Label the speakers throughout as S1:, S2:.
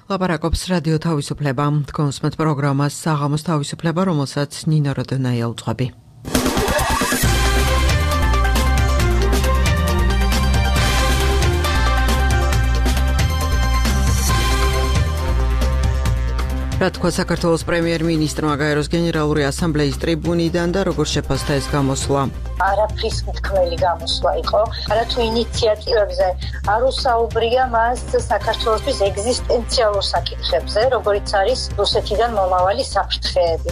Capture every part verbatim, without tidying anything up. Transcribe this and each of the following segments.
S1: ლაპარაკობს რადიო თავისუფლება, თქვენს პროგრამას საღამოს თავისუფლება, რომელსაც ნინო როდონაია უძღვები. რა თქვა საქართველოს პრემიერ-მინისტრმა გაეროს გენერალური ასამბლეის ტრიბუნიდან და როგორ შეფასდა ეს გამოსვლა?
S2: არაფრის მთქმელი გამოსვლა იყო, არათუ ინიციატივებზე არ უსაუბრია მას საქართველოსთვის ეგზისტენციალურ საკითხებზე, როგორიც არის რუსეთიდან მომავალი საფრთხეები.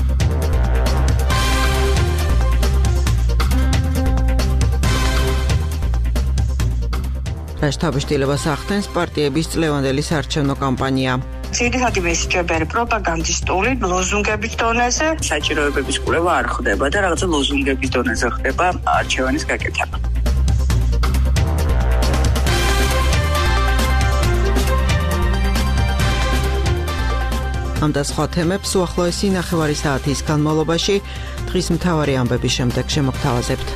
S1: რაშთაბშტილებას ახდენს პარტიების წლევანდელი საარჩევნო კამპანია.
S3: ძირითადი მესიჯები პროპაგანდისტული ლოზუნგების დონეზე, საჭიროებების კვლევა არ ხდება და რაღაცა ლოზუნგების დონეზე ხდება არჩევანის გაკეთება.
S1: ამ და სხვა თემებს უახლოესი ნახევარი საათის განმავლობაში დღის მთავარი ამბების შემდეგ შემოგთავაზებთ.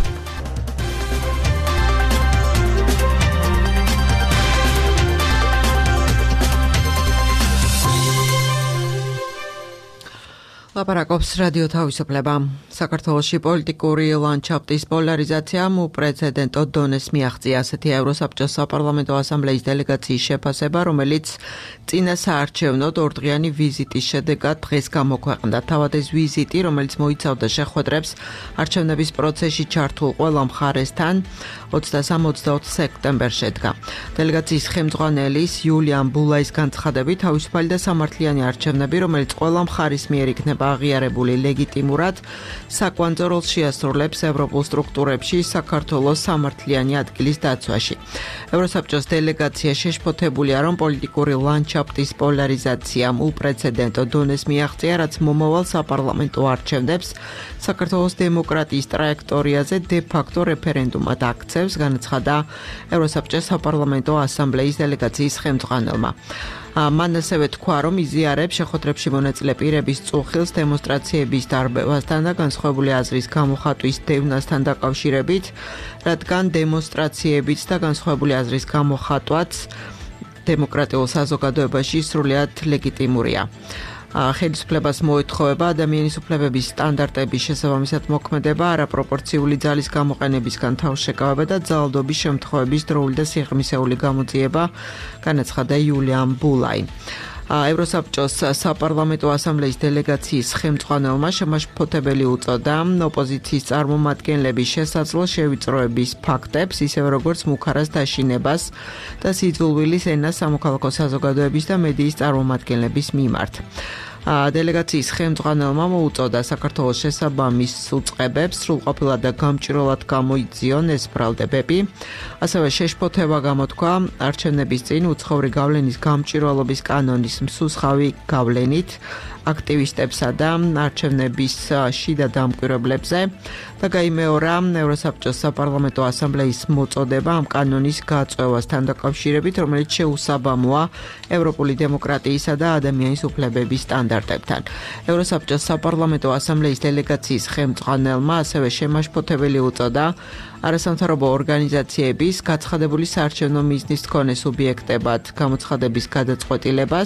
S1: ლაპარაკობს რადიო თავისუფლება. საქართველოში პოლიტიკური ლანდშაფტის პოლარიზაციამ უპრეცედენტო დონეს მიაღწია ასეთი ევროსაბჭოს საპარლამენტო ასამბლეის დელეგაციის შეფასება, რომელიც წინა საარჩევნოდ ორდღიანი ვიზიტის შედეგად დღეს გამოქვეყნდა. თავად ეს ვიზიტი, რომელიც მოიცავდა შეხვედრებს არჩევნების პროცესში ჩართულ ყველა მხარესთან, ოცდასამ ოცდაოთხ სექტემბერს შედგა. დელეგაციის ხელმძღვანელის იულიან ბულაის განცხადებით, თავისუფალი და სამართლიანი არჩევნები, რომელიც ყველა მხარის მიერ იქნება აღიარებული ლეგიტიმურად, საკვანძო როლს შეასრულებს ევროპულ სტრუქტურებში საქართველოს სამართლიანი ადგილის დაცვაში. ევროსაბჭოს დელეგაცია შეშფოთებულია, რომ პოლიტიკური ლანდშაფტის პოლარიზაციამ უპრეცედენტო დონეს მიაღწია, რაც მომავალ საპარლამენტო არჩევნებს საქართველოს დემოკრატიის ტრაექტორიაზე დე-ფაქტო რეფერენდუმად აქცევს, განაცხადა ევროსაბჭოს საპარლამენტო ასამბლეის დელეგაციის ხელმძღვანელმა. მან ასევე თქვა, რომ იზიარებს შეხვედრებში მონაწილე პირების წუხილს დემონსტრაციების დარბევასთან და განსხვავებული აზრის გამოხატვის დევნასთან დაკავშირებით, რადგან დემონსტრაციებიც და განსხვავებული აზრის გამოხატვაც დემოკრატიულ საზოგადოებაში სრულიად ლეგიტიმურია. ხელისუფლებას მოეთხოვება ადამიანის უფლებების სტანდარტების შესაბამისად მოქმედება, არაპროპორციული ძალის გამოყენებისგან თავშეკავება და ძალადობის შემთხვევების დროული და სიღრმისეული გამოძიება, განაცხადა იულიან ბულაი. ევროსაბჭოს საპარლამენტო ასამბლეის დელეგაციის ხელმძღვანელმა შემაშფოთებელი უწოდა ოპოზიციის წარმომადგენლების შესაძლო შევიწროების ფაქტებს, ისევე როგორც მუქარას დაშინებას და სიძულვილის ენას სამოქალაქო საზოგადოების და მედიის წარმომადგენლების მიმართ. დელეგაციის ხელმძღვანელმა მოუწოდა საქართველოს შესაბამის უწყებებს სრულყოფილად და გამჭვირვალად გამოიძიონ ეს ბრალდებები. ასევე შეშფოთება გამოთქვა არჩევნების წინ უცხოური გავლენის გამჭვირვალობის კანონის მსუსხავი გავლენით აქტივისტებსა და არჩევნების შიდა დამკვირვებლებზე და გაიმეორა ევროსაბჭოს საპარლამენტო ასამბლეის მოწოდება ამ კანონის გაწევასთან დაკავშირებით, რომელიც შეუსაბამოა ევროპული დემოკრატიისა და ადამიანის უფლებების სტანდარტებთან. ევროსაბჭოს საპარლამენტო ასამბლეის დელეგაციის ხელმძღვანელმა ასევე შემაშფოთებელი უწოდა არასამთავრობო ორგანიზაციების გაცხადებული საარჩევნო მიზნის მქონე სუბიექტებად გამოცხადების გადაწყვეტილებას,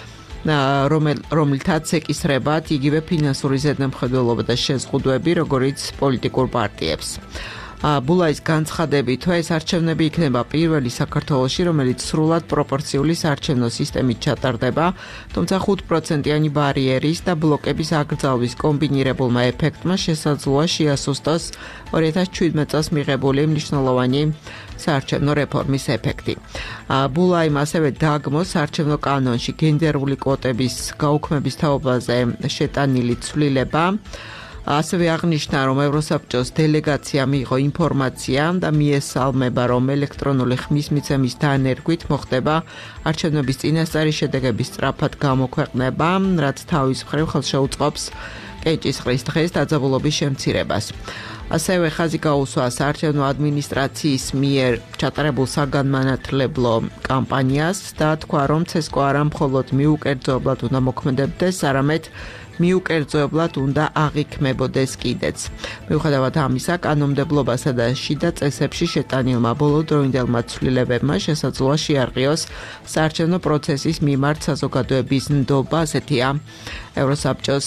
S1: რომელთაც ეკისრებათ იგივე ფინანსური ზედამხედველობა და შეზღუდვები, როგორიც პოლიტიკურ პარტიებს. ბულაის განცხადებით, ეს არჩევნები იქნება პირველი საქართველოში, რომელიც სრულად პროპორციული საარჩევნო სისტემით ჩატარდება, თუმცა ხუთ პროცენტიანი ბარიერის და ბლოკების აკრძალვის კომბინირებულმა ეფექტმა შესაძლოა შეასუსტოს ორი ათას შვიდმეტ წელს მიღებული მნიშვნელოვანი საარჩევნო რეფორმის ეფექტი. ბულაიმ ასევე დააგმოს საარჩევნო კანონში გენდერული კვოტების გაუქმების თაობაზე შეტანილი ცვლილება. ასევე აღნიშნა, რომ ევროსაბჭოს დელეგაცია მიიღო ინფორმაცია და მიესალმება, რომ ელექტრონული ხმის მიცემის დანერგვით მოხდება არჩევნების წინასწარი შედეგების სწრაფად გამოქვეყნება, რაც თავის მხრივ ხელს შეუწყობს კენჭისყრის დღეს დაძაბულობის შემცირებას. ასევე ხაზი გაუსვა საარჩევნო ადმინისტრაციის მიერ ჩატარებულ საგანმანათლებლო კამპანიას და თქვა, რომ ცესკო არა მხოლოდ მიუკერძოებლად უნდა მოქმედებდეს, არამედ მიუკერძოებლად უნდა აღიქმებოდეს კიდეც. მიუხედავად ამისა, კანონმდებლობასა და შიდა წესებში შეტანილმა ბოლოდროინდელმა ცვლილებებმა შესაძლოა შეარყიოს საარჩევნო პროცესის მიმართ საზოგადოების ნდობა, ასეთია ევროსაბჭოს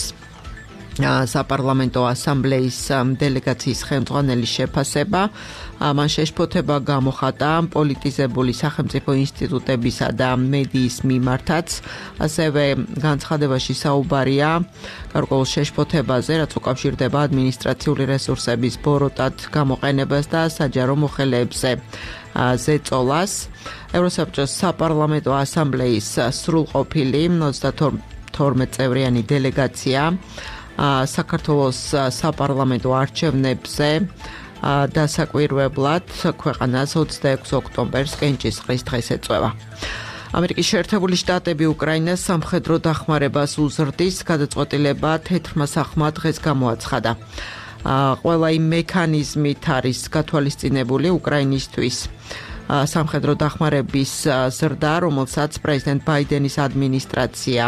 S1: საპარლამენტო ასამბლეის დელეგაციის ხელმძღვანელის შეფასება. მან შეშფოთება გამოხატა პოლიტიზებული სახელმწიფო ინსტიტუტებისა და მედიის მიმართაც, ასევე განცხადებაში საუბარია გარკვეულ შეშფოთებაზე, რაც უკავშირდება ადმინისტრაციული რესურსების ბოროტად გამოყენებას და საჯარო მოხელეებზე ზეწოლას. ევროსაბჭოს საპარლამენტო ასამბლეის სრულყოფილი ოცდათორმეტ წევრიანი დელეგაცია საქართველოს საპარლამენტო არჩევნებზე დასაკვირვებლად ქვეყანას ოცდაექვსი ოქტომბერს კენჭისყრის დღეს ეწევა. ამერიკის შეერთებული შტატები უკრაინას სამხედრო დახმარებას უზრდის, გადაწყვეტილება თეთრმა სახმა დღეს გამოაცხადა. ყველა იმ მექანიზმით არის გათვალისწინებული უკრაინისთვის სამხედრო დახმარების ზრდა, რომელსაც პრეზიდენტ ბაიდენის ადმინისტრაცია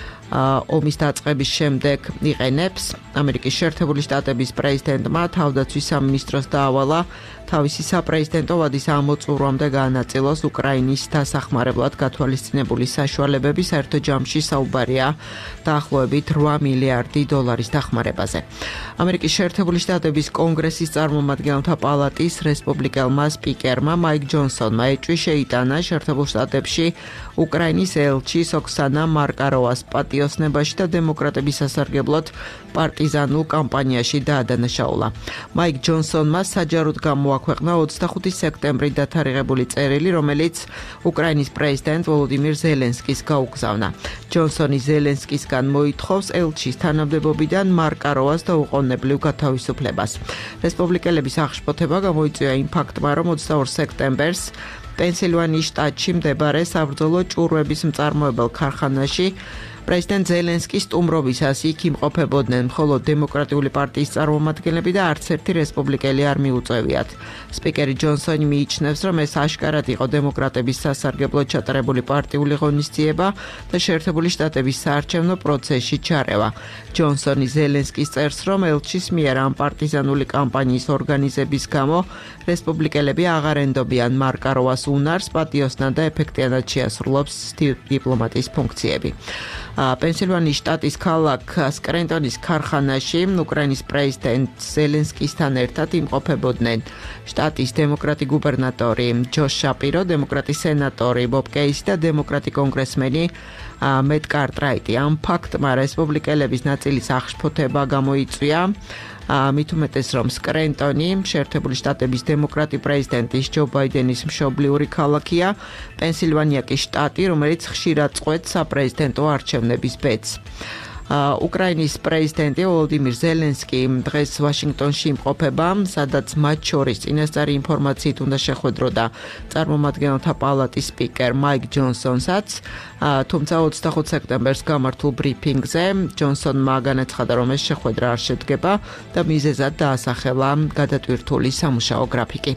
S1: ომის დაწყების შემდეგ იყენებს. ამერიკის შეერთებული შტატების პრეზიდენტმა თავდაცვის სამინისტროს დაავალა თავისი საპრეზიდენტო ვადის ამოწურვამდე განაწილოს უკრაინის დასახმარებლად გათვალისწინებული საშუალებები. საერთო ჯამში საუბარია დაახლოებით რვა მილიარდი დოლარის დახმარებაზე. ამერიკის შეერთებული შტატების კონგრესის წარმომადგენელთა პალატის რესპუბლიკელმა სპიკერმა მაიკ ჯონსონმა ეჭვი შეიტანა შეერთებულ შტატებში უკრაინის ელჩის ოქსანა მარკაროვას პატიოსნებაში და დემოკრატების სასარგებლოდ პარტიზანულ კამპანიაში დაადანაშაულა. მაიკ ჯონსონმა საჯაროდ გამოაქვეყნა ოცდახუთი სექტემბრის დათარიღებული წერილი, რომელიც უკრაინის პრეზიდენტ ვოლოდიმირ ზელენსკის გაუგზავნა. ჯონსონი ზელენსკისგან მოითხოვს ელჩის თანამდებობიდან მარკაროვას დაუყოვნებლივ გათავისუფლებას. რესპუბლიკელების აღშფოთება გამოიწვია იმ ფაქტმა, რომ ოცდაორ სექტემბერს პენსილვანიის შტატში მდებარე საბრძოლო ჭურვების მწარმოებელ ქარხანაში პრეზიდენტ ზელენსკის სტუმრობისას იქ იმყოფებოდნენ მხოლოდ დემოკრატიული პარტიის წარმომადგენლები და არც ერთი რესპუბლიკელი არ მიუწევიათ. სპიკერი ჯონსონი მიიჩნევს, რომ ეს აშკარად იყო დემოკრატების სასარგებლოდ ჩატარებული პარტიული ღონისძიება და შეერთებული შტატების საარჩევნო პროცესში ჩარევა. ჯონსონი ზელენსკის წერს, რომ ელჩის მიერ ამ პარტიზანული კამპანიის ორგანიზების გამო რესპუბლიკელები აღარ ენდობიან მარკაროვას უნარს, პატიოსნად და ეფექტიანად შეასრულებს დიპლომატის ფუნქციები. პენსილვანიის შტატის ქალაქ სკრენტონის ქარხანაში უკრაინის პრეზიდენტ ზელენსკისთან ერთად იმყოფებოდნენ შტატის დემოკრატი გუბერნატორი ჯოშ შაპირო, დემოკრატი სენატორი ბობ კეისი და დემოკრატი კონგრესმენი მეტ კარტრაიტი. ამ ფაქტმა რესპუბლიკელების ნაწილის აღშფოთება გამოიწვია. მით უმეტეს, რომ სკრენტონი შეერთებული შტატების დემოკრატი პრეზიდენტის ჯო ბაიდენის მშობლიური ქალაქია, პენსილვანია კი შტატი, რომელიც ხშირად წყვეტს საპრეზიდენტო არჩევნების ბედს. უკრაინის პრეზიდენტი ვოლოდიმირ ზელენსკი დღეს ვაშინგტონში იმყოფება, სადაც მათ შორის წინასწარი ინფორმაციით უნდა შეხვედროდა წარმომადგენელთა პალატის სპიკერ მაიკ ჯონსონსაც, თუმცა ოცდახუთ სექტემბერს გამართულ ბრიფინგზე ჯონსონმა განაცხადა, რომ ეს შეხვედრა არ შედგება და მიზეზად დაასახელა გადატვირთული სამუშაო გრაფიკი.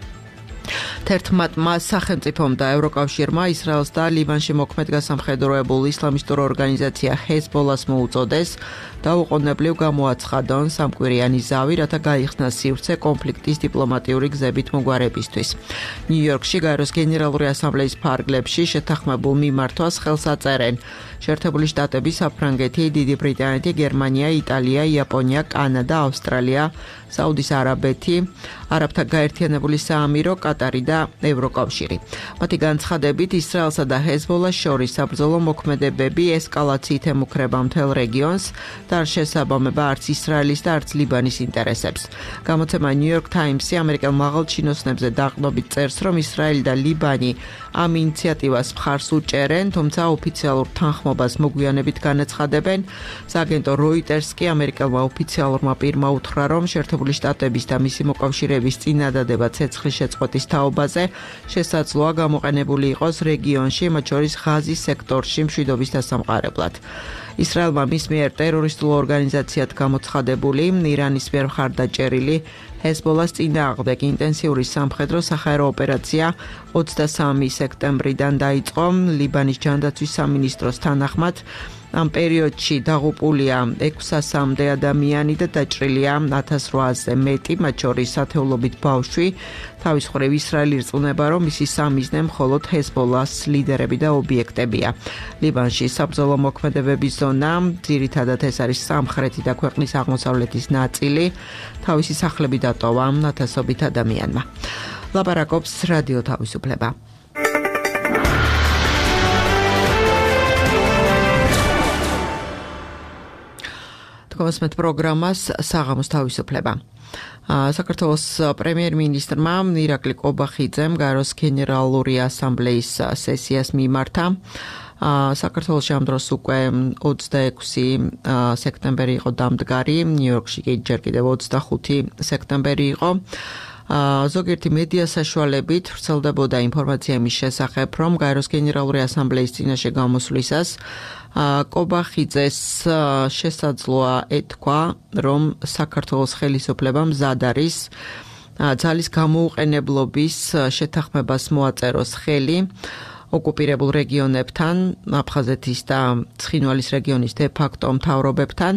S1: თერთმეტმა სახელმწიფომ და ევროკავშირმა ისრაელს და ლიბანში მოქმედ გასამხედროებულ ისლამისტურ ორგანიზაცია ჰეზბოლას მოუწოდეს დაუყოვნებლივ გამოაცხადონ სამკვირიანი ზავი, რათა გაიხსნას სივრცე კონფლიქტის დიპლომატიური გზებით მოგვარებისთვის. ნიუ-იორკში გაეროს გენერალური ასამბლეის ფარგლებში შეთანხმებულ მიმართვას ხელს აწერენ შეერთებული შტატები, საფრანგეთი, დიდი ბრიტანეთი, გერმანია, იტალია, იაპონია, კანადა, ავსტრალია, საუდის არაბეთი, არაბთა გაერთიანებული საამირო, კატარი და ევროკავშირი. მათი განცხადებით ისრაელსა და ჰეზბოლას შორის საბრძოლო მოქმედებები ესკალაციით ემუქრება მთელ რეგიონს და არ შესაბამება არც ისრაელის და არც ლიბანის ინტერესებს. გამოცემა New York Times-ი ამერიკელ მაღალჩინოსნებზე დაყრდნობით წერს, რომ ისრაელი და ლიბანი ამ ინიციატივას მხარს უჭერენ, თუმცა ოფიციალურ თანხმობას მოგვიანებით განაცხადებენ. სააგენტო Reuters კი ამერიკელმა ოფიციალურმა პირმა უთხრა, რომ შეერთებული შტატების და მისი მოკავშირეების წინადადება ცეცხლის შეწყვეტის თაობაზე შესაძლოა გამოყენებული იყოს რეგიონში, მათ შორის ღაზის სექტორში მშვიდობის დასამყარებლად. ისრაელმა მის მიერ ტერორისტულ ორგანიზაციად გამოცხადებული ირანის მიერ მხარდაჭერილი ჰეზბოლას წინააღმდეგ ინტენსიური სამხედრო სახაერო ოპერაცია ოცდასამი სექტემბრიდან დაიწყო. ლიბანის ჯანდაცვის სამინისტროს თანახმად ამ პერიოდში დაღუპულია ექვსასამდე ადამიანი და დაჭრილია ათას რვაასზე მეტი, მათ შორის ათეულობით ბავშვი. თავის მხრივ ისრაელი ირწმუნება, რომ მისი სამიზნე მხოლოდ ჰეზბოლას ლიდერები და ობიექტებია. ლიბანში საბრძოლო მოქმედებების ზონა, ძირითადად ეს არის სამხრეთი და ქვეყნის აღმოსავლეთის ნაწილი, თავისი სახლები დატოვა ათასობით ადამიანმა. ლაპარაკობს რადიო თავისუფლება. გასმეთ პროგრამას საღამოს თავისუფლება. საქართველოს პრემიერ-მინისტრმა ირაკლი ყობახიძემ გაეროს გენერალური ასამბლეის სესიას მიმართა. საქართველოში ამ დროს უკვე ოცდაექვსი სექტემბერი იყო დამდგარი, ნიუ-იორკში კი ჯერ კიდევ ოცდახუთი სექტემბერი იყო. ზოგიერთი მედია საშუალებით ვრცელდებოდა ინფორმაცია იმის შესახებ, რომ გაეროს გენერალური ასამბლეის წინაშე გამოსვლისას ყობახიძეს შესაძლოა ეთქვა, რომ საქართველოს ხელისუფლებამ მზად არის ძალის გამოუყენებლობის შეთანხმებას მოაწეროს ხელი ოკუპირებულ რეგიონებთან, აფხაზეთის და ცხინვალის რეგიონის დე-ფაქტო მთავრობებთან.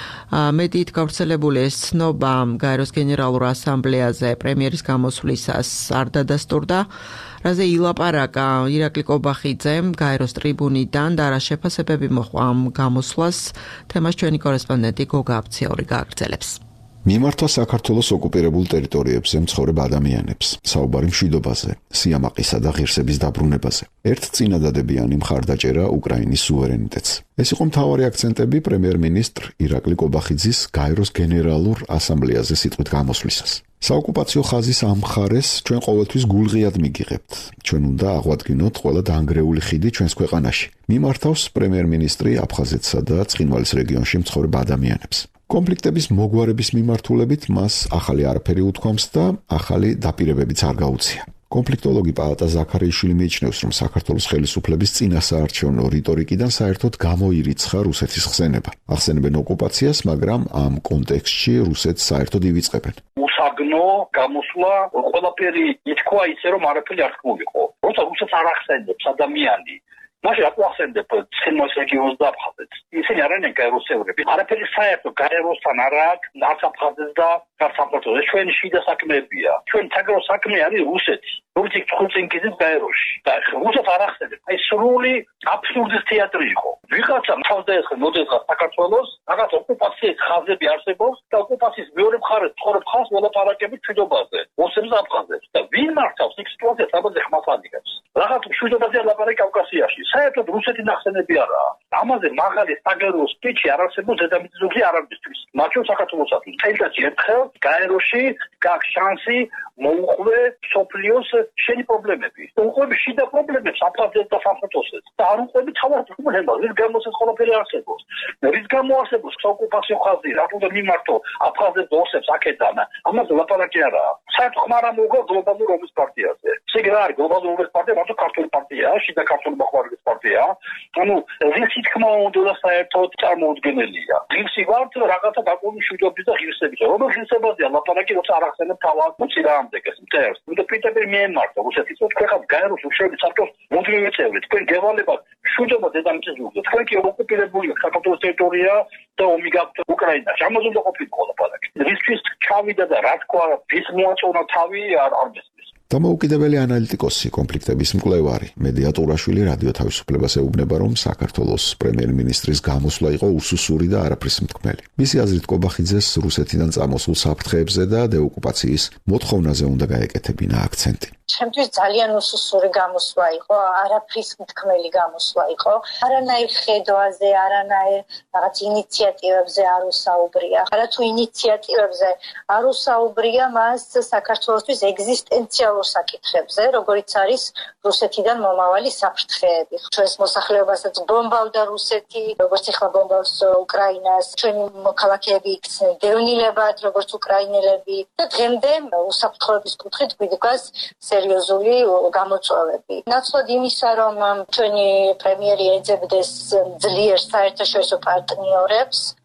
S1: მედიით გავრცელებული ეს ცნობა გაეროს გენერალურ ასამბლეაზე პრემიერის გამოსვლისას არ დადასტურდა, რაზე ილაპარაკა ირაკლი ყობახიძემ გაეროს ტრიბუნიდან და რა შეფასებები მოჰყვა ამ გამოსვლას, თემას ჩვენი კორესპონდენტი გოგა აბციური გააგრძელებს.
S4: მიმართა საქართველოს ოკუპირებულ ტერიტორიებზე მცხოვრებ ადამიანებს, საუბარი მშვიდობაზე, სიამაყისა და ღირსების დაბრუნებაზე. ერთ წინადადებიანი მხარდაჭერა უკრაინის სუვერენიტეტს. ეს იყო მთავარი აქცენტები პრემიერ-მინისტრ ირაკლი ყობახიძის გაეროს გენერალურ ასამბლეაზე სიტყვით გამოსვლისას. საოკუპაციო ხაზის ამ მხარეს ჩვენ ყოველთვის გულღიად მიგიღებთ. ჩვენ უნდა აღვადგინოთ ყველა დაანგრეული ხიდი ჩვენს ქვეყანაში. მიმართავს პრემიერ-მინისტრი აფხაზეთსა და ცხინვალის რეგიონში მცხოვრებ ადამიანებს. კონფლიქტების მოგვარების მიმართულებით მას ახალი არაფერი უთქვამს და ახალი დაპირებებიც არ გაუწია. კონფლიქტოლოგი პაატა ზაქარიაშვილი მიიჩნევს, რომ საქართველოს ხელისუფლების წინასაარჩევნო რიტორიკიდან საერთოდ გამოირიცხა რუსეთის ხსენება. ახსენებენ ოკუპაციას, მაგრამ ამ კონტექსტში რუსეთს საერთოდ ივიწყებენ.
S5: უსაგნო გამოსვლა, ყველაფერი ითქვა ისე, რომ არაფერი არ თქმულიყო. როცა რუსეთს არ ახსენებს ადამიანი, მაშინ რა ახსენებ ცხინვალის რეგიონს და აფხაზეთს. ისინი არ არიან გაეროს წევრები. არაფერი საერთო გაეროსთან არ აქვს, არც აფხაზეთს და არც საქართველოს. ეს ჩვენი შიდა საქმეებია. ჩვენი საგარეო საქმე არის რუსეთი. რუსეთი ცხუნწინკიზის გაეროში. და რუსეთს არ ახსენებ. აი სრული აბსურდის თეატრი იყო. ვიღაცა თავდაეხმ მოდეძღა საქართველოს, რაღაც ოკუპაციის ხაზები არსებობს და ოკუპაციის მეორე მხარეს ცხოვრებ ხალხს მოლაპარაკებით მშვიდობაზე. ოსებს და აფხაზეთს. და ვინ მართავს იქ სიტუაციას, საბოლოო ხმას ადიგებს. რაღაც მშვიდობაზე ლაპარაკი კავკასიაში. საერთოდ რუსეთი ნახსენები არაა. ამაზე მაღალი საგარეო სპიჩი არ არსებობს დედამიწის ზურგზე არამისთვის. მათ შორის საქართველოსთვის. წელიწადში ერთხელ გაეროში გაქვს შანსი მოუყვე სოფლიოს შენი პრობლემები. უყვები შიდა პრობლემებს აფხაზეთს და საქართველოს. და არ უყვები თავად პრობლემას, რის გამოც ეს ყველაფერი არსებობს. რის გამო არსებობს ოკუპაციო ხაზი, რატომ მიმართო აფხაზეთს ოსებს აქედან. ამაზე ლაპარაკი არაა. საერთოდ ხმარ ამოუგო გლობალურ ომის პარტიაზე. ესე რა არის გლობალურ ომის პარტია, მარტო ქართული პარტია, შიდა ქართული მოხმარების პარტია. ანუ რისი თქმა უნდა საერთოდ წარმოუდგენელია. ღირსი ვართ რაღაცა გაკონი მშვიდობის და ღირსების. რომელ ღირსებაზეა ლაპარაკი, როცა არ ახსენებ თავად უცი რა ამდეგეს მტერს. უნდა პირდაპირ მიემართო რუსეთის თქვენ გაეროს უშუალოდ საბჭოს მუდმივი წევრი. თქვენ გევალებათ მშვიდობა დედამიწის ზურგზე. თქვენ კი ოკუპირებული საქართველოს ტერიტორია და ომი გაქვთ უკრაინაში. ამაზე უნდა ყოფილიყო ლაპარაკი. რისთვის ჩავიდა და რა თქვა, ვის მოაწონა თავი არ არ მესმის.
S4: დამოუკიდებელი ანალიტიკოსი, კონფლიქტების მკვლევარი მედია ტურაშვილი რადიო თავისუფლებას ეუბნება, რომ საქართველოს პრემიერ-მინისტრის გამოსვლა იყო უსუსური და არაფრის მთქმელი. მისი აზრით ყობახიძეს რუსეთიდან წამოსულ საფრთხეებზე და დეოკუპაციის მოთხოვნაზე უნდა გაეკეთებინა აქცენტი.
S2: ჩემთვის ძალიან უსუსური გამოსვლა იყო, არაფრის მთქმელი გამოსვლა იყო. არანაირ ხედვაზე, არანაირ რაღაც ინიციატივებზე არ უსაუბრია. არა თუ ინიციატივებზე არ უსაუბრია, მას საქართველოსთვის ეგზისტენციალურ საკითხებზე, როგორიც არის რუსეთიდან მომავალი საფრთხეები. ჩვენს მოსახლეობასაც ბომბავდა რუსეთი, როგორც ახლა ბომბავს უკრაინას, ჩვენი მოქალაქეები იქცნენ დევნილებად, როგორც უკრაინელები და დღემდე უსაფრთხოების კუთხით გვიდგას სერიოზული გამოწვევები. ნაცვლად იმისა, რომ ჩვენი პრემიერი ეძებდეს ძლიერ საერთაშორისო პარტნიორებს,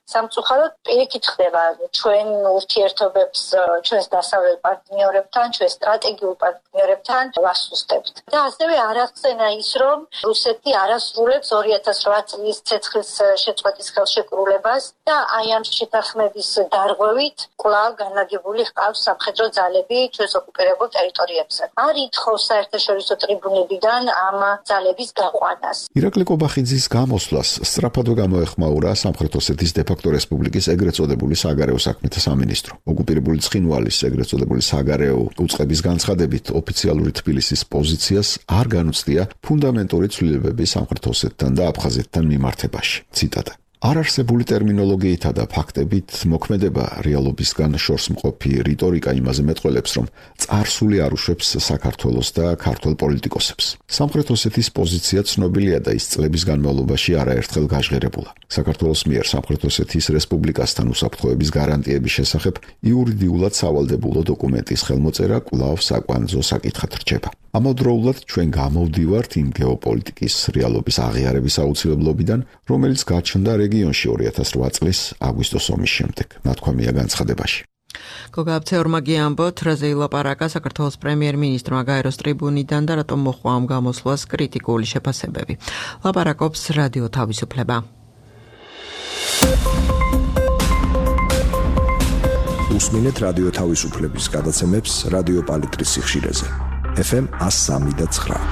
S2: სამწუხაროდ პირიქით ხდება ჩვენ ურთიერთობებს ჩვენს დასავლელ პარტნიორებთან, ჩვენს სტრატეგიულ პარტნიორებთან ვასუსტებთ. და ასევე არ ახსენა ის, რომ რუსეთი არასრულებს ორი ათას რვა წლის ცეცხლის შეწყვეტის ხელშეკრულებას და აი ამ შეთანხმების დარღვევით კვლავ განლაგებული ჰყავს სამხედრო ძალები ჩვენს ოკუპირებულ ტერიტორიებზე. არ ითხოვს საერთაშორისო ტრიბუნებიდან ამ ძალების გაყვანას.
S4: ირაკლი კობახიძის გამოსვლას სწრაფადო გამოეხმაურა სამხრეთ ოსეთის დე-ფაქტო რესპუბლიკის ეგრეთ წოდებული საგარეო საქმეთა სამინისტრო. ოკუპირებული ცხინვალის ეგრეთ წოდებული საგარეო უწყების განცხადებით ოფიციალური თბილისის პოზიციას არ განუცდია ფუნდამენტური ცვლილებები სამხრეთ ოსეთთან და აფხაზეთთან მიმართებაში. ციტატა: არარსებული ტერმინოლოგიითა და ფაქტებით მოქმედება რეალობისგან შორს მყოფი რიტორიკა იმაზე მეტყველებს, რომ წარსული არ უშვებს საქართველოს და ქართველ პოლიტიკოსებს. სამხრეთ ოსეთის პოზიცია ცნობილია და ის წლების განმავლობაში არაერთხელ გაჟღერებულა. საქართველოს მიერ სამხრეთ ოსეთის რესპუბლიკასთან უსაფრთხოების გარანტიების შესახებ იურიდიულად სავალდებულო დოკუმენტის ხელმოწერა კვლავ საკვანძო საკითხად რჩება. ამავდროულად ჩვენ გამოვდივართ იმ გეოპოლიტიკის რეალობის აღიარების აუცილებლობიდან, რომელიც გაჩნდა რეგიონში ორი ათას რვა წლის აგვისტოს ომის შემდეგ, ნათქვამია განცხადებაში.
S1: გოგა აბცეორმა გიამბოთ, რაზე ილაპარაკა საქართველოს პრემიერ-მინისტრმა გაეროს ტრიბუნიდან და რატომ მოჰყვა ამ გამოსვლას კრიტიკული შეფასებები. ლაპარაკობს რადიო თავისუფლება.
S6: უსმინეთ რადიო თავისუფლების გადაცემებს რადიო პალიტრის სიხშირეზე. ეფ ემ one oh three point nine.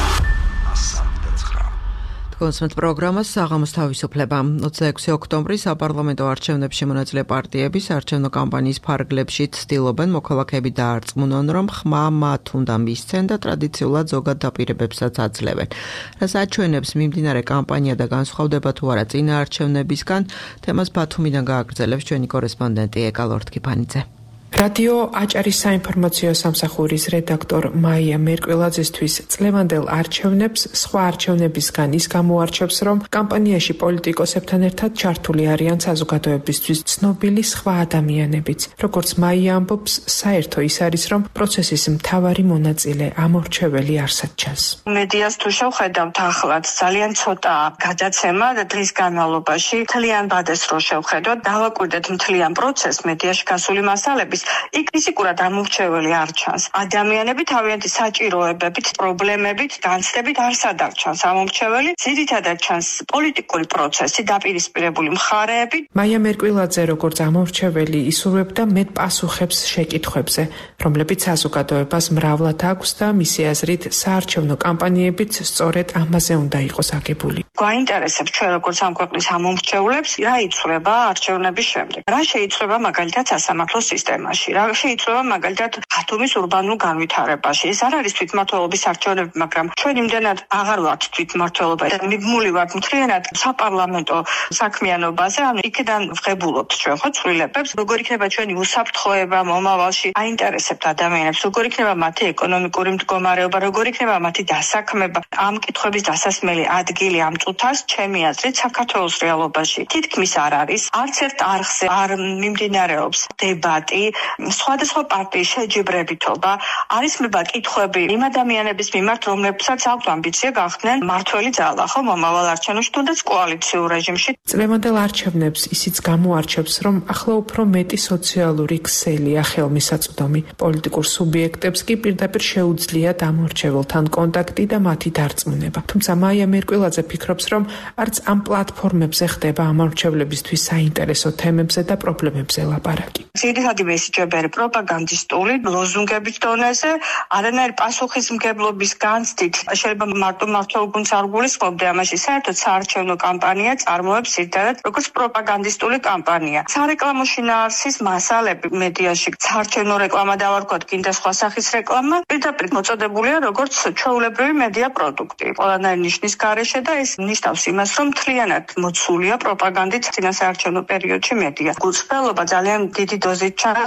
S1: კონსმეთ პროგრამას საღამოს თავისუფლება. ოცდაექვსი ოქტომბრის საპარლამენტო არჩევნებში მონაწილე პარტიები საარჩევნო კამპანიის ფარგლებში ცდილობენ მოქალაქეები დაარწმუნონ, რომ ხმა მათ უნდა მისცენ და ტრადიციულად ზოგად დაპირებებსაც აძლევენ. რას აჩვენებს მიმდინარე კამპანია და განსხვავდება თუ არა წინა არჩევნებისგან, თემას ბათუმიდან გააგრძელებს ჩვენი კორესპონდენტი ეკა ლორთქიფანიძე.
S7: რადიო აჭარის საინფორმაციო სამსახურის რედაქტორ მაია მერკველაძესთვის წლევანდელ არჩევნებს სხვა არჩევნებისგან ის გამოარჩევს, რომ კამპანიაში პოლიტიკოსებთან ერთად ჩართული არიან საზოგადოებისთვის ცნობილი სხვა ადამიანებიც. როგორც მაია ამბობს, საერთო ის არის, რომ პროცესის მთავარი მონაწილე ამორჩეველი არსად ჩანს.
S3: მედიას თუ შევხედავთ ახლად, ძალიან ცოტა გადაცემა და დღის განმავლობაში მთლიან ბადეს რო შევხედოთ, დავაკვირდეთ მთლიან პროცესს მედიაში გასული მასალების იქ ფიზიკურად ამორჩეველი არ ჩანს. ადამიანები თავიანთი საჭიროებებით, პრობლემებით, განცდებით არსად არ ჩანს ამორჩეველი. ძირითადად ჩანს პოლიტიკური პროცესი, დაპირისპირებული მხარეები.
S7: მაია მერკველაძე როგორც ამორჩეველი ისურვებდა მეტ პასუხებს შეკითხვებზე, რომლებიც საზოგადოებას მრავლად აქვს და მისი აზრით საარჩევნო კამპანიებიც სწორედ ამაზე უნდა იყოს აგებული.
S3: გვაინტერესებს ჩვენ როგორც ამ ქვეყნის ამორჩეულებს, რა იცვლება არჩევნების შემდეგ. რა შეიცვლება მაგალითად სასამართლო სისტემაში. რა შეიცვლება მაგალითად ბათუმის ურბანულ განვითარებაში. ეს არ არის თვითმმართველობის არჩევნები, მაგრამ ჩვენ იმდენად აღარ ვართ თვითმმართველობა და მიბმული ვართ მთლიანად საპარლამენტო საქმიანობაზე, ანუ იქიდან ვღებულობთ ჩვენ ხო ცვლილებებს, როგორ იქნება ჩვენი უსაფრთხოება მომავალში, აინტერესებთ ადამიანებს, როგორ იქნება მათი ეკონომიკური მდგომარეობა, როგორ იქნება მათი დასაქმება. ამ კითხვების დასასმელი ადგილი ამ წუთას ჩემი აზრით საქართველოს რეალობაში თითქმის არ არის. არც ერთ არხზე არ მიმდინარეობს დებატი, სხვადასხვა პარტიის შეჯიბრებითობა, არის მება კითხვები იმ ადამიანების მიმართ, რომლებსაც აქვთ ამბიცია გახდნენ მმართველი ძალა, ხო, მომავალ არჩევნებში თუნდაც კოალიციურ რეჟიმში.
S7: წლევანდელ არჩევნებს ისიც გამოარჩევს, რომ ახლა უფრო მეტი სოციალური ქსელია ხელმისაწვდომი. პოლიტიკურ სუბიექტებს კი პირდაპირ შეუძლიათ ამორჩეველთან კონტაქტი და მათი დარწმუნება. თუმცა მაია მერკველაძე ფიქრობს, რომ არც ამ პლატფორმებზე ხდება ამორჩევლებისთვის საინტერესო თემებზე და პრობლემებზე ლაპარაკი.
S3: ძირითადი მესიჯები პროპაგანდისტული ლოზუნგების დონეზე, არანაირ პასუხისმგებლობის განცდით შეიძლება მარტო მმართველ გუნდს არ გულისხმობდე ამაში. საერთოდ საარჩევნო კამპანია წარმოებს ერთადერთად როგორც პროპაგანდისტული კამპანია. სარეკლამო შინაარსის მასალები მედიაში, საარჩევნო რეკლამა დავარქვათ, გინდა სხვა სახის რეკლამა, პირდაპირ მოწოდებულია როგორც ჩვეულებრივი მედია პროდუქტი. ყველანაირი ნიშნის გარეშე და ეს ნიშნავს იმას, რომ მთლიანად მოცულია პროპაგანდით წინასაარჩევნო პერიოდში მედია. გულწრფელობა ძალიან დიდი დოზით ჩანს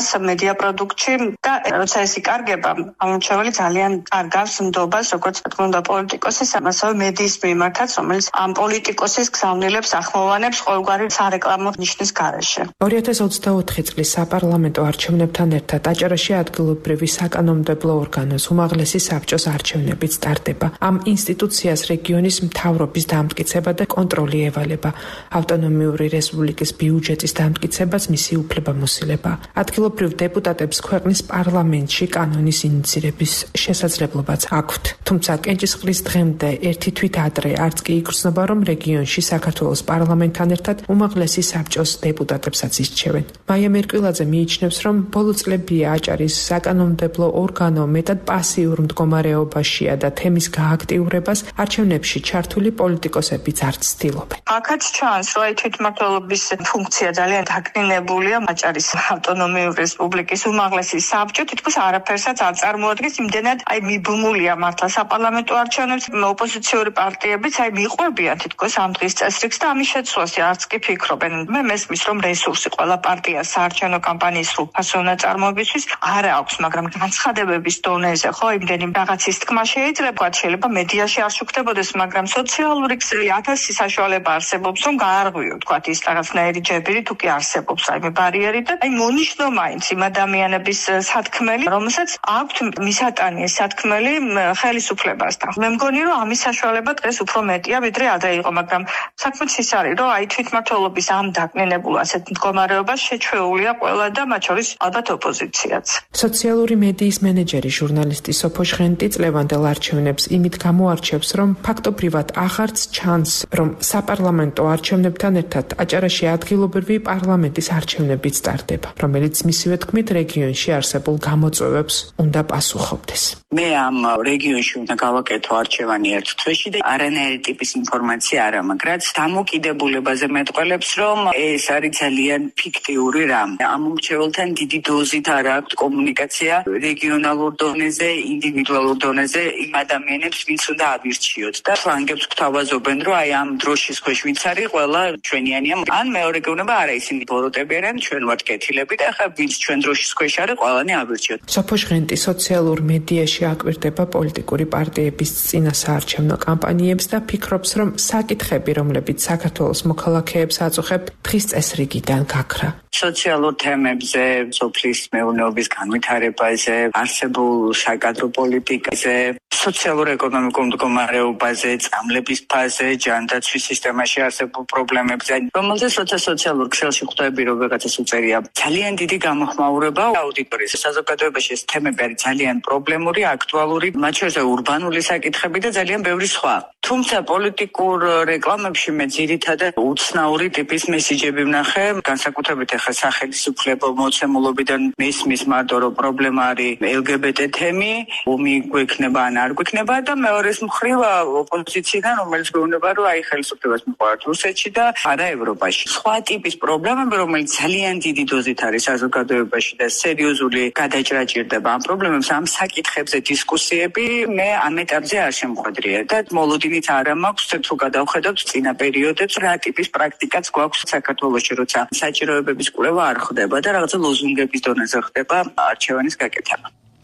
S3: მედია პროდუქტში და როცა ეს იკარგება, ამორჩეველი ძალიან კარგავს ნდობას, როგორც თქმა უნდა პოლიტიკოსის, ამასავე მედიის მიმართაც, რომელიც ამ პოლიტიკოსის გზავნილებს ახმოვანებს ყოველგვარი სარეკლამო ნიშნის გარეშე.
S7: ორი ათას ოცდაოთხი წლის საპარლამენტო არჩევნებთან ერთად აჭარაში ადგილობრივი საკანონმდებლო ორგანოს უმაღლესი საბჭოს არჩევნებიც ტარდება. ამ ინსტიტუციას რეგიონის მთავრობის დამტკიცება და კონტროლი ევალება. ავტონომიური რესპუბლიკის ბიუჯეტის დამტკიცებას მისი უფლებამოსილება. ადგილობრივ დეპუტატებს ქვეყნის პარლამენტში კანონის ინიცირების შესაძლებლობაც აქვთ. თუმცა კენჭისყრის დღემდე ერთი თვით ადრე არც კი იგრძნობა, რომ რეგიონში საქართველოს პარლამენტთან ერთად უმაღლესი საბჭოს დეპუტატებსაც ირჩევენ. მაია მერკვილაძე მიიჩნევს, რომ ბოლო წლებია აჭარის საკანონმდებლო ორგანო მეტად პასიურ მდგომარეობაშია და თემის გააქტიურებას არჩევნებში ჩართული პოლიტიკოსებიც არ ცდილობენ.
S3: აქაც ჩანს, რომ თვითმმართველობის ფუნქცია ძალიან დაკნინებულია. აჭარის ავტონომიური რესპუბლიკის უმაღლესი საბჭო თითქოს არაფერსაც არ წარმოადგენს, იმდენად აი მიბმულია მართლა საპარლამენტო არჩევნებს, ოპოზიციური პარტიებიც აი მიყვებიან თითქოს ამ დღის წესრიგს და ამის შეცვლას არც კი ფიქრობენ. მე მესმის, რომ რესურსი ყველა პარტიას საარჩევნო კამპანიის სრულფასო ნაწარმოებისთვის არ აქვს, მაგრამ განცხადებების დონეზე ხო იმდენი რაღაცის თქმა შეიძლება, შეიძლება მედიაში არ შუქდებოდეს, მაგრამ სოციალური ქსელი ათასი საშუალება არსებობს, რომ გაარღვიო, თქვა ის რაღაცნაირი ჯებირი თუ კი არსებობს რაიმე ბარიერი და აი მონიშნო მაინც იმ ადამიანების სათქმელი, რომელსაც აქვთ მისატანი ეს სათქმელი ხელისუფლებასთან. მე მგონი, რომ ამის საშუალება დღეს უფრო მეტია, ვიდრე ადრე იყო, მაგრამ საქმეც ის არის, რომ აი თვითმმართველობის ამ დაკნინებულ ასეთ მდგომარეობას შეჩვეულია ყველა და მათ შორის ალბათ ოპოზიციაც.
S7: სოციალური მედიის მენეჯერი ჟურნალისტი სოფო ჟღენტი წლევანდელ არჩევნებს იმით გამოარჩევს, რომ ფაქტობრივად აღარც ჩანს, რომ საპარლამენტო არჩევნებთან ერთად აჭარაში ადგილობრივი პარლამენტის არჩევნებიც ტარდება, რომელიც მისივე თქმით რეგიონში არსებულ გამოწვევებს უნდა პასუხობდეს.
S8: მე ამ რეგიონში უნდა გავაკეთო არჩევანი ერთ თვეში და არანაირი ტიპის ინფორმაცია არ მაქვს, რაც დამოკიდებულებაზე მეტყველებს, რომ ეს არის ძალიან ფიქტიური რამ. ამ მომრჩეველთან დიდი დოზით არ აქვს კომუნიკაცია რეგიონალურ დონეზე, ინდივიდუალურ დონეზე იმ ადამიანებს, ვინც უნდა ავირჩიოთ და ფლანგებს გვთავაზობენ, რომ აი ამ დროშის ქვეშ ვინც არის, ყველა ჩვენიანია. ან მეორე გეუბნება, არა, ისინი ბოროტები არიან, ჩვენ ვართ კეთილები და ახლა ვინც ჩვენ დროშის ქვეშ არის, ყველანი ავირჩიოთ.
S7: სოფო ჟღენტი სოციალურ მედიაში აკვირდება პოლიტიკური პარტიების წინა საარჩევნო კამპანიებს და ფიქრობს, რომ საკითხები, რომლებიც საქართველოს მოქალაქეებს აწუხებთ, დღის წესრიგიდან გაქრა.
S8: სოციალურ თემებზე, სოფლის მეურნეობის განვითარებაზე, არსებულ საკადრო პოლიტიკაზე, სოციალურ-ეკონომიკურ მდგომარეობაზე, წამლების ფაზე, ჯანდაცვის სისტემაში არსებულ პრობლემებზე, რომელზეც როცა სოციალურ ქსელში ხვდები, რომ ვიღაცას უწერია ძალიან დიდი გამოხმაურება აუდიტორიის საზოგადოებაში, ეს თემები არის ძალიან პრობლემური, აქტუალური, მათ შორის ურბანული საკითხები და ძალიან ბევრი სხვა. თუმცა პოლიტიკურ რეკლამებში მე ძირითადად უცნაური ტიპის მესიჯები ვნახე, განსაკუთრებით ახლა სახელმწიფო მოცემულობიდან მესმის მარტო რომ პრობლემა არის ელ გი ბი ტე თემი, ომი გვექნება ან არ გვექნება და მეორეს მხრივ ოპოზიციიდან, რომელიც გვეუბნება, რომ აი ხელისუფლებას მიყვართ რუსეთში და არა ევროპაში. სხვა ტიპის პრობლემები, რომელიც ძალიან დიდი დოზით არის საზოგადოებაში და სერიოზული გადაჭრა ჭირდება ამ პრობლემებს, ამ საკითხებზე დისკუსიები მე ამ ეტაპზე არ შემოხვედრია და მოლოდინით არ მაქვს, თუ გადავხედავთ წინა პერიოდებს, რა ტიპის პრაქტიკაც გვაქვს საქართველოში, როცა საჭიროებების კვლევა არ ხდება და რაღაცა ლოზუნგების დონეზე ხდება არჩევანის გაკეთება.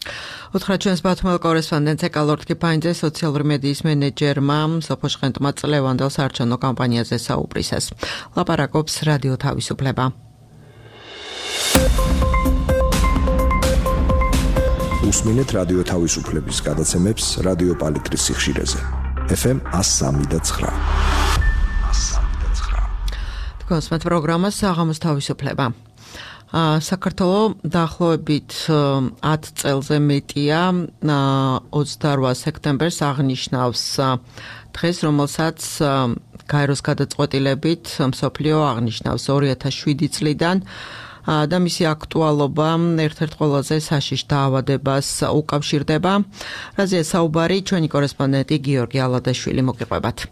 S1: უთხრა ჩვენს ბათუმელ კორესპონდენტს ეკალორდ კიფაინძე სოციალური მედიის მენეჯერმა სოფო ჟღენტმა წლევანდელ საარჩევნო კამპანიაზე საუბრისას. ლაპარაკობს რადიო თავისუფლება.
S6: უსმინეთ რადიო თავისუფლების გადაცემებს რადიო პალიტრის სიხშირეზე. ეფ ემ one oh three point nine.
S1: თქვენს პროგრამას საღამოს თავისუფლება. საქართველოს დაახლოებით ათ წელზე მეტია ოცდაორ სექტემბერს აღნიშნავს დღეს, რომელსაც გაეროს გადაწყვეტილებით მსოფლიო აღნიშნავს ორი ათას შვიდი წლიდან და მისი აქტუალობა ერთ-ერთ ყველაზე საშიშ დაავადებას უკავშირდება. რაზეა საუბარი ჩვენი კორესპონდენტი გიორგი ალადაშვილი მოგიყვებათ.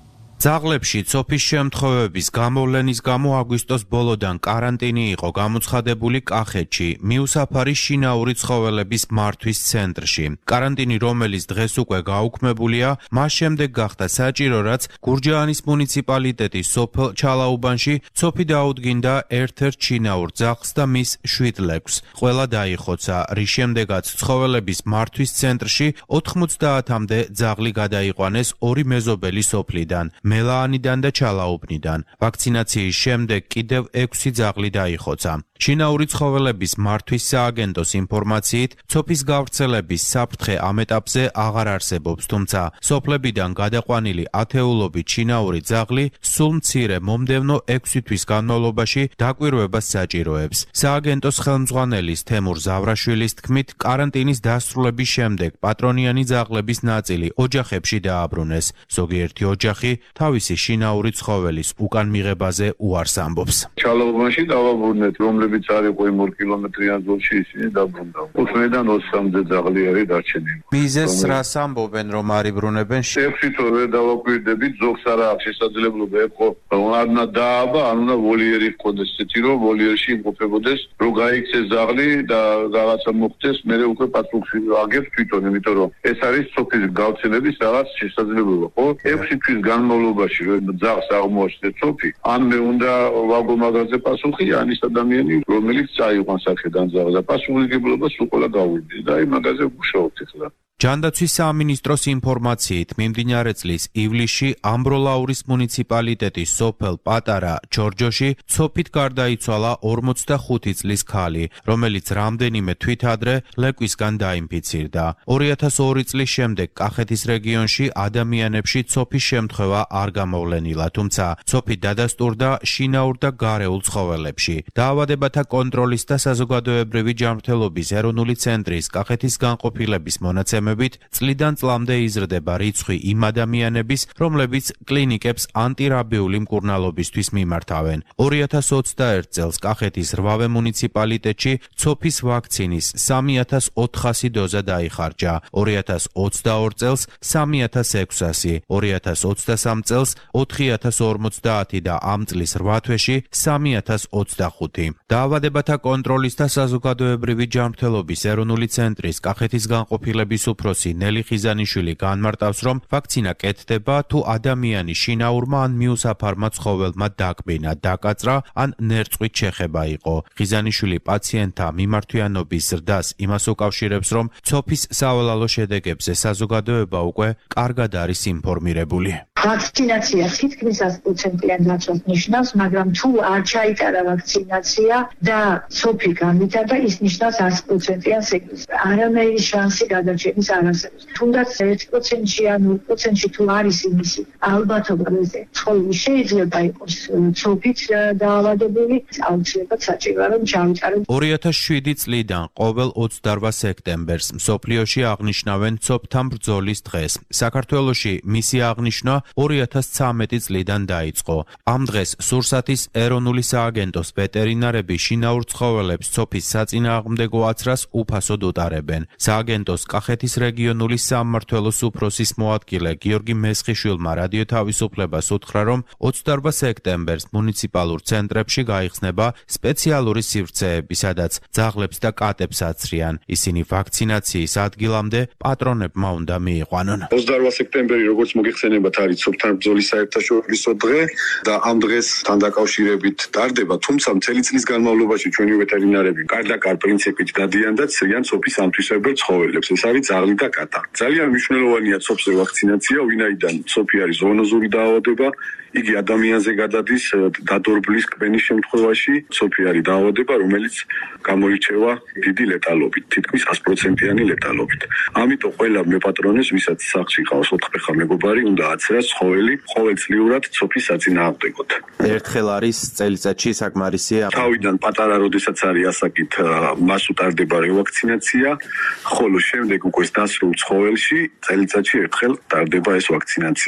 S9: ძაღლებში ცოფის შემთხვევების გამოვლენის გამო აგვისტოს ბოლოდან კარანტინი იყო გამოცხადებული კახეთში, მიუსაფარი შინაური ცხოველების მართვის ცენტრში. კარანტინი, რომელიც დღეს უკვე გაუქმებულია, მას შემდეგ გახდა საჭირო, რაც გურჯაანის მუნიციპალიტეტის სოფელ ჩალაუბანში ცოფი დაუდგინდა ერთ-ერთ შინაურ ძაღლს და მის შვიდ ლეკვს. ყველა დაიხოცა, რის შემდეგაც ცხოველების მართვის ცენტრში ოთხმოცდაათამდე ძაღლი გადაიყვანეს ორი მეზობელი სოფლიდან. მელაანიდან და ჩალაუბნიდან. ვაქცინაციის შემდეგ კიდევ ექვსი ძაღლი დაიხოცა. შინაური ცხოველების მართვის სააგენტოს ინფორმაციით, ცოფის გავრცელების საფრთხე ამ ეტაპზე აღარ არსებობს, თუმცა სოფლებიდან გადაყვანილი ათეულობით შინაური ძაღლი სულ მცირე მომდევნო ექვსი თვის განმავლობაში დაკვირვებას საჭიროებს. სააგენტოს ხელმძღვანელის თემურ ზავრაშვილის თქმით, კარანტინის დასრულების შემდეგ პატრონიანი ძაღლების ნაწილი ოჯახებში დააბრუნეს. ზოგიერთი ოჯახი თავისი შინაური ცხოველის უკან მიღებაზე უარს ამბობს.
S10: ჩალაუბანში დავაბრუნეთ, რომლებიც არ იყო იმ ორ კილომეტრიან ზოლში, ისინი დაბრუნდა. ოცნედან ოცამდე ძაღლი არის დარჩენილი.
S9: მიზეს რას ამბობენ, რომ არიბრუნებენ?
S10: შევშითო ვერ დავაკვირდებით, ზოგს არა აქვს შესაძლებლობა ეყო, არ უნდა დააბა, არ უნდა ვოლიერი ჰქონდეს ისეთი, რომ ვოლიერში იმყოფებოდეს, რომ გაიქცეს ძაღლი და რაღაცა მოხდეს, მერე უკვე პასუხი აგებს თვითონ, იმიტომ რომ ეს არის სოფლის გავრცელების რაღაც შესაძლებლობა, ხო? ექვსი თვის განმავლობაში რომ ძაღლს აღმოაჩნდეს სოფი, ან მე უნდა ვაგო მაგაზე პასუხი, ან ის ადამიანი, რომელიც წაიყვანს აქედან ძაღლს და პასუხისმგებლობას უყოლა გავუდის და აი მაგაზე ვუშაობთ ახლა.
S9: ჯანდაცვის სამინისტროს ინფორმაციით, მიმდინარე წლის ივლისში ამბროლაურის მუნიციპალიტეტის სოფელ პატარა ჩორჯოში ცოფით გარდაიცვალა ორმოცდახუთი წლის ქალი, რომელიც რამდენიმე თვით ადრე ლეკვისგან დაინფიცირდა. ორი ათას ორი წლის შემდეგ კახეთის რეგიონში ადამიანებში ცოფის შემთხვევა არ გამოვლენილა, თუმცა ცოფი დადასტურდა შინაურ და გარეულ ცხოველებში. დაავადებათა კონტროლის და საზოგადოებრივი ჯანმრთელობის ეროვნული ცენტრის კახეთის განყოფილების მონაცემებით წლიდან წლამდე იზრდება რიცხვი იმ ადამიანების, რომლებიც კლინიკებს ანტირაბიული მკურნალობისთვის მიმართავენ. ორი ათას ოცდაერთ წელს კახეთის რვავე მუნიციპალიტეტში ცოფის ვაქცინის სამი ათას ოთხასი დოზა დაიხარჯა, ორი ათას ოცდაორ წელს სამი ათას ექვსასი, ორი ათას ოცდასამ წელს ოთხი ათას ორმოცდაათი და ამ წლის რვა თვეში სამი ათას ოცდახუთი. დაავადებათა კონტროლის და საზოგადოებრივი ჯანმრთელობის ეროვნული ცენტრის კახეთის განყოფილების უფროსი ნელი ხიზანიშვილი განმარტავს, რომ ვაქცინა კეთდება თუ ადამიანი შინაურმა ან მიუსაფარმა ცხოველმა დაკბინა, დაკაწრა ან ნერწყვით შეხება იყო. ხიზანიშვილი პაციენტთა მიმართვიანობის ზრდას იმას უკავშირებს, რომ ცოფის სავალალო შედეგებზე საზოგადოება უკვე კარგად არის ინფორმირებული.
S11: ვაქცინაცია თითქმის ას პროცენტიან დაცვას ნიშნავს, მაგრამ თუ არ ჩაიტარა ვაქცინაცია და ცოფი განვითარდა, ის ნიშნავს ას პროცენტიან სიგნალს. არანაირი შანსი გადარჩენის არ არსებობს. თუნდაც ერთი პროცენტი ან ორი პროცენტი თუ არის იმისი ალბათობა, რომ ცხოველი შეიძლება იყოს ცოფით დაავადებული, აუცილებლად საჭიროა რომ ჩავიტაროთ.
S9: ორი ათას შვიდი წლიდან ყოველ ოცდარვა სექტემბერს მსოფლიოში აღნიშნავენ ცოფთან ბრძოლის დღეს. საქართველოში მისი აღნიშვნა ორი ათას ცხრამეტი წლიდან დაიწყო. ამ დღეს სურსათის ეროვნული სააგენტოს ვეტერინარები შინაურ ცხოველებს ცოფის საწინააღმდეგო აცრას უფასოდ უტარებენ. სააგენტოს კახეთის რეგიონული სამმართველოს უფროსის მოადგილე გიორგი მესხიშვილმა რადიო თავისუფლებას უთხრა, რომ ოცდარვა სექტემბერს მუნიციპალურ ცენტრებში გაიხსნება სპეციალური სივრცეები, სადაც ძაღლებს და კატებს აცრიან. ისინი ვაქცინაციის ადგილამდე პატრონებმა უნდა მიიყვანონ.
S10: ოცდარვა სექტემბერი, როგორც მოგიხსენებათ, არის ცოფთან ბრძოლის საერთაშორისო დღე და ამ დღესთან დაკავშირებით ტარდება, თუმცა მთელი წლის განმავლობაში ჩვენი ვეტერინარები კარდაკარ პრინციპით დადიან და ცრიან ცოფის ამთვისებელ ცხოველებს. ეს არის ძაღლი და კატა. ძალიან მნიშვნელოვანია ცოფზე ვაქცინაცია, ვინაიდან ცოფი არის ზოონოზური დაავადება, იგი ადამიანზე გადადის დადორბლის კბენის შემთხვევაში. ცოფი არის დაავადება, რომელიც გამოირჩევა დიდი ლეტალობით, თითქმის ას პროცენტიანი ლეტალობით. ამიტომ ყველა მეპატრონეს, ვისაც სახლში ყავს ოთხფეხა მეგობარი, უნდა აცრას ცხოველი ყოველწლიურად ცოფის საწინააღმდეგოდ.
S9: ერთხელ არის წელიწადში საკმარისია.
S10: თავიდან პატარა როდესაც არის ასაკით, მას უტარდება რევაქცინაცია, ხოლო შემდეგ უკვე დასრულ ცხოველში წელიწადში ერთხელ ტარდება ეს ვაქცინაცია.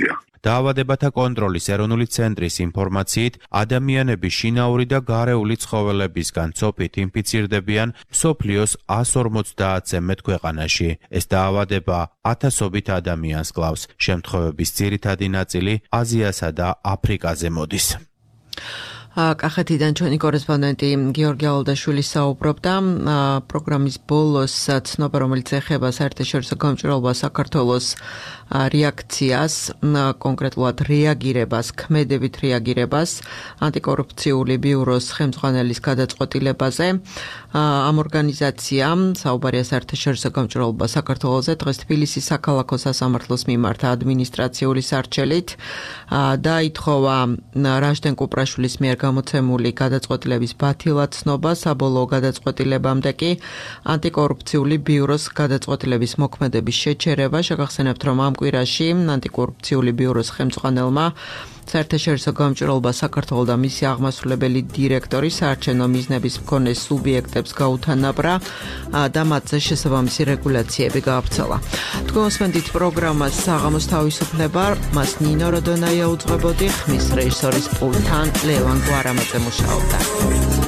S9: დაავადებათა კონტროლის ეროვნული ცენტრის ინფორმაციით, ადამიანები შინაური და გარეული ცხოველებისგან ცოფით ინფიცირდებიან მსოფლიოს one forty-ზე მეტ ქვეყანაში. ეს დაავადება ათასობით ადამიანს კლავს. შემთხვევების ძირითადი ნაწილი აზიასა და აფრიკაზე მოდის.
S1: კახეთიდან ჩვენი კორესპონდენტი გიორგი ალდაშვილი საუბრობდა პროგრამის ბოლოს ცნობა, რომელიც ეხება საერთაშორისო გამჭვირვალობა საქართველოს რეაქციას, კონკრეტულად რეაგირებას, ქმედებით რეაგირებას ანტიკორუფციული ბიუროს ხელმძღვანელის გადაწყვეტილებაზე. ამ ორგანიზაციამ საუბარია საერთაშორისო გამჭვირვალობა საქართველოზე დღეს თბილისის საქალაქო სასამართლოს მიმართა ადმინისტრაციული სარჩელით და ითხოვა რაჟდენ კუპრაშვილის მიერ გამოცემული გადაწყვეტილების ბათილად ცნობა, საბოლოო გადაწყვეტილებამდე კი ანტიკორუფციული ბიუროს გადაწყვეტილების მოქმედების შეჩერება. შეგახსენებთ, რომ ამ კვირაში ანტიკორუფციული ბიუროს ხელმძღვანელმა საერთაშორისო გამჭვირვალობა საქართველოს და მისი აღმასრულებელი დირექტორი საარჩევნო მიზნების მქონე სუბიექტებს გაუთანაბრა და მათზე შესაბამისი რეგულაციები გაავრცელა. თქვენ მოსმენთ პროგრამას საღამოს თავისუფლება, მას ნინო როდონაია უძღვებოდი, ხმის რეჟისორის პულტთან ლევან გვარამაძე მუშაობდა.